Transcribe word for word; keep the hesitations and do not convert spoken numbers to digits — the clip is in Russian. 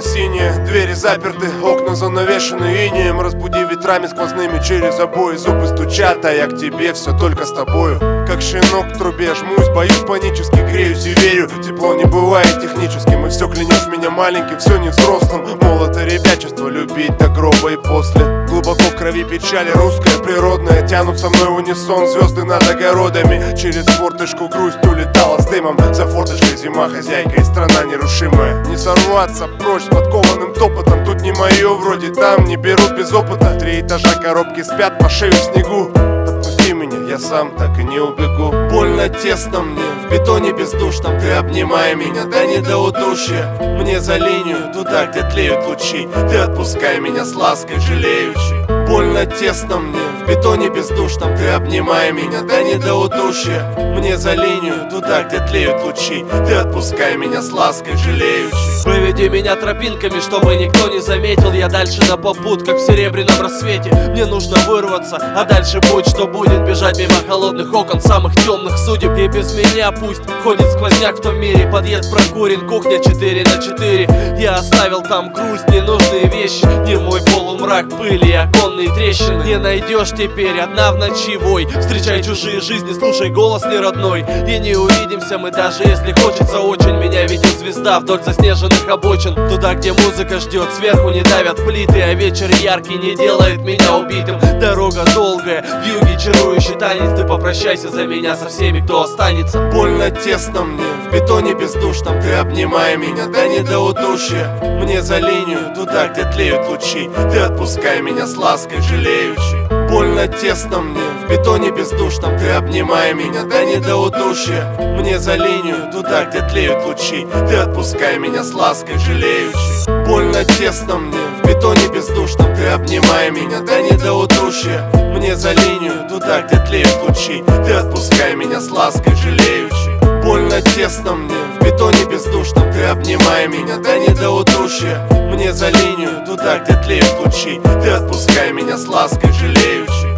синие, двери заперты, окна занавешены инеем. Разбуди ветрами сквозными через обои, зубы стучат, а я к тебе все только с тобою. Как щенок к трубе жмусь, боюсь, панически греюсь и верю, тепло не бывает техническим. И все клянешь меня маленьким, все не взрослым. Молото ребячество, любить до гроба и после. Глубоко в крови печали, русская, природная. Тянут со мной в унисон звезды над огородами. Через форточку грусть улетала с дымом. За форточкой зима, хозяйка и страна нерушимая. Не сорваться прочь с подкованным топотом. Тут не мое, вроде там не берут без опыта. Три этажа коробки спят по шею в снегу. Отпусти меня, я сам так и не убегу. Больно тесно мне, в бетоне бездушном. Ты обнимай меня, да не до удушья. Мне за линию, туда, где тлеют лучи. Ты отпускай меня с лаской жалеющей. Больно тесно мне, в бетоне бездушном. Ты обнимай меня, да не до удушья. Мне за линию, туда, где тлеют лучи. Ты отпускай меня с лаской жалеющей. Выведи меня тропинками, чтобы никто не заметил. Я дальше на попут, как в серебряном рассвете. Мне нужно вырваться, а дальше будь что будет. Бежать мимо холодных окон самых темных судеб. И без меня пусть ходит сквозняк в том мире. Подъезд прокурен, кухня четыре на четыре. Я оставил там грусть, ненужные вещи. Не мой полумрак, пыли и оконные трещины. Не найдешь теперь одна в ночи вой. Встречай чужие жизни, слушай голос неродной. И не увидимся мы, даже если хочется очень. Меня видит звезда вдоль заснеженных обочин. Туда, где музыка ждет, сверху не давят плиты. А вечер яркий не делает меня убитым. Дорога долгая, в юге чарующий танец. Ты попрощайся за меня со всеми, кто останется. Больно тесно мне, в бетоне бездушном. Ты обнимай меня, да не до удушья. Мне за линию, туда, где тлеют лучи. Ты отпускай меня с лаской жалеющей. Больно тесно мне, в бетоне бездушном. Ты обнимай меня, да не до удушья. Мне за линию, туда, где тлеют лучи. Ты отпускай меня с лаской жалеющей. Больно тесно мне, в бетоне бездушном. Ты обнимай меня, да не до удушья. Мне за линию, туда, где тлеют лучи. Ты отпускай меня с лаской жалеющей. Больно тесно мне, в бетоне бездушном. Ты обнимай меня, да не до удушья. Мне за линию, туда, где тлеют лучи. Ты отпускай меня с лаской жалеющей.